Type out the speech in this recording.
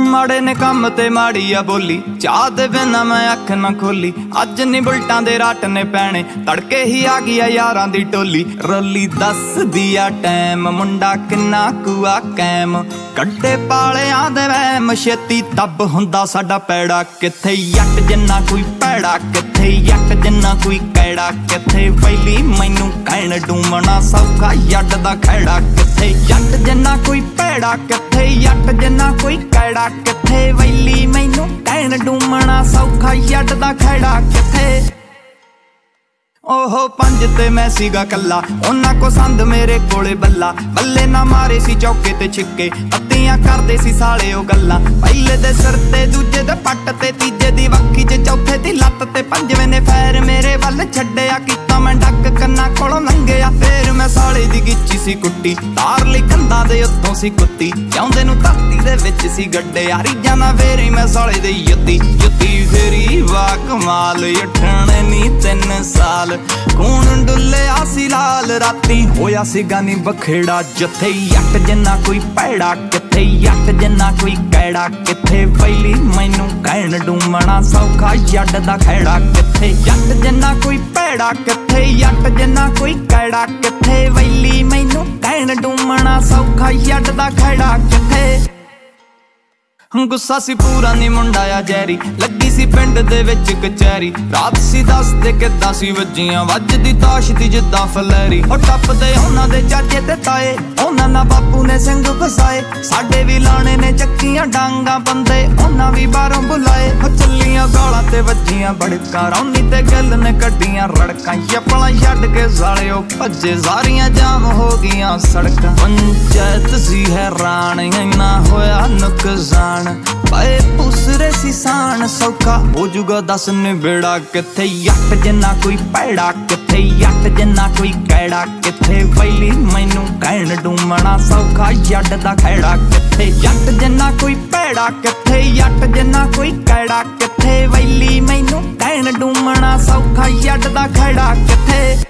माड़े ने काम ते माड़ी आ बोली, चाह दे बिना मैं अख ना खोली। अज नी बुलटां दे राट ने पैने, तड़के ही आ गई यारां दी टोली। रली दस दिया टैम, मुंडा किन्ना कुआ कैम, कड्डे पालियां दे वैम, छेती तब हुंदा साडा पैड़ा। किथे जट जिन्ना कोई पैड़ा, किथे जट जिन्ना कोई कैड़ा, किथे वैली मैनू कहण डूमना सौखा जट दा खैड़ा। किथे जट जिन्ना कोई पैड़ा, किथे जट जिन्ना कोई कैड़ा, किथे वैली मैनू कहण डूमना सौखा जट दा खैड़ा। किथे ओहो पंज ते मैं सीगा कल्ला, उन्हां को संद मेरे कोले बल्ला। बल्ले ना मारे सी चौके ते छिक्के, पत्तियां करदे सी साले ओ गल्लां। पहले दे सिर ते दूजे दे पट्ट ते, तीजे दी वक्खी च चौथे दी लत्त ते, पंजवें ने फैर मेरे वल छड्डिया। कीता मैं डक कन्ना कोलों लंघिया, फेर मैं साले दी गिच्ची सी कुट्टी। तार लई कंधां दे उत्तों सी कुत्ती, चाहुंदे नूं धरती दे विच सी गड्डिया। रीजां ना फेरी मैं साले दी जुत्ती जुत्ती फेरी। वाह कमाल अठणे नी 3 साल, कौन डुल्लिया सी लाल। राती होया सीगा नी बखेड़ा, जिथे जट जिन्ना कोई पैड़ा, किथे जट जिन्ना कोई कैड़ा, किथे वैली मैनू कहण डूमना सौखा जट दा खैड़ा। किथे जट जिन्ना कोई पैड़ा, किथे जट जिन्ना कोई कैड़ा, किथे वैली मैनू कहण डूमना सौखा जट दा खैड़ा। किथे गुस्सा सी पूरा नी मुंडा आ जैरी, लगी सी पिंड दे विच कचैरी। रात सी 10 ते किदां सी वजियां, वजदी ताश दी जिद्दां फलैरी। ओ टप्पदे उन्हां दे चाचे ते ताए, उन्हां ना बापू ने सिंग फसाए। साडे भी लाणे ने चक्कियां डांगा बंदे, उन्हां भी बाहरों बुलाए। ओ चलियां गालां ते वजियां बड़कां, रौनी ते गल ने कड्डियां रड़कां। चप्पलां छड्ड के साले ओ भज्जे, सारियां जाम हो गईयां सड़कां। पंचायत सी हैरान, इन्ना होया नुकसान, पाए पूसरे सी सान। सौखा हो जूगा दस निबेड़ा, किथे जट जिन्ना कोई पैड़ा, किथे जट जिन्ना कोई कैड़ा, किथे वैली मैनू कहण डूमना सौखा जट दा खैड़ा। किथे जट जिन्ना कोई पैड़ा, किथे जट जिन्ना कोई कैड़ा, किथे वैली मैनू कहण डूमना सौखा जट दा खैड़ा। किथे